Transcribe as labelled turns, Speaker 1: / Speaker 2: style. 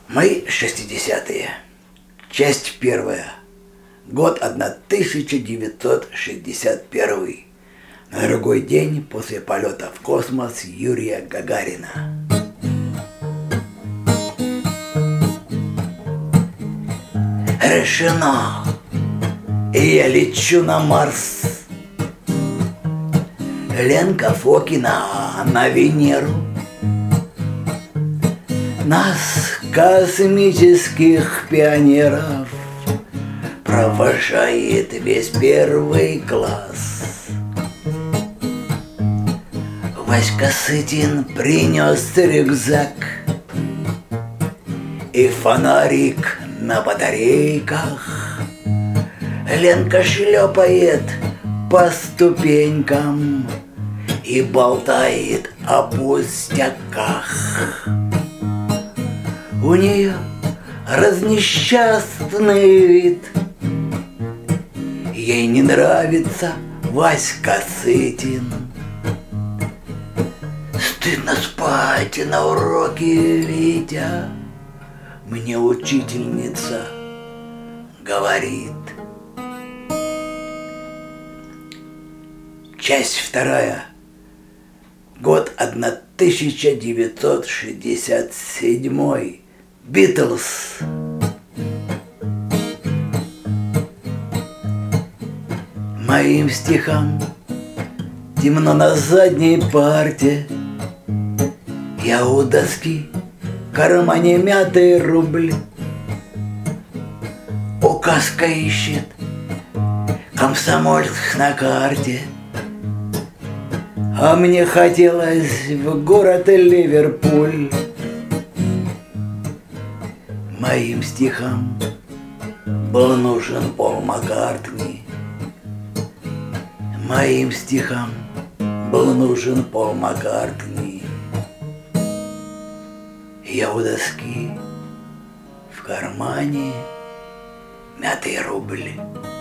Speaker 1: Мои 60-е. Часть первая. Год 1961. На другой день после полета в космос Юрия Гагарина. Решено! И я лечу на Марс. Ленка Фокина на Венеру. Нас, космических пионеров, провожает весь первый класс. Васька Сытин принес рюкзак и фонарик на батарейках. Ленка шлепает по ступенькам и болтает о пустяках. У нее разнесчастный вид. Ей не нравится Васька Сытин. Стыдно спать на уроке, Витя, мне учительница говорит. Часть вторая. Год 1967. Битлз. Моим стихам темно на задней парте. Я у доски в кармане мятый рубль. Указка ищет Комсомольск на карте. А мне хотелось в город Ливерпуль. Моим стихам был нужен Пол Маккартни. Моим стихам был нужен Пол Маккартни. Я у доски в кармане мятый рубль.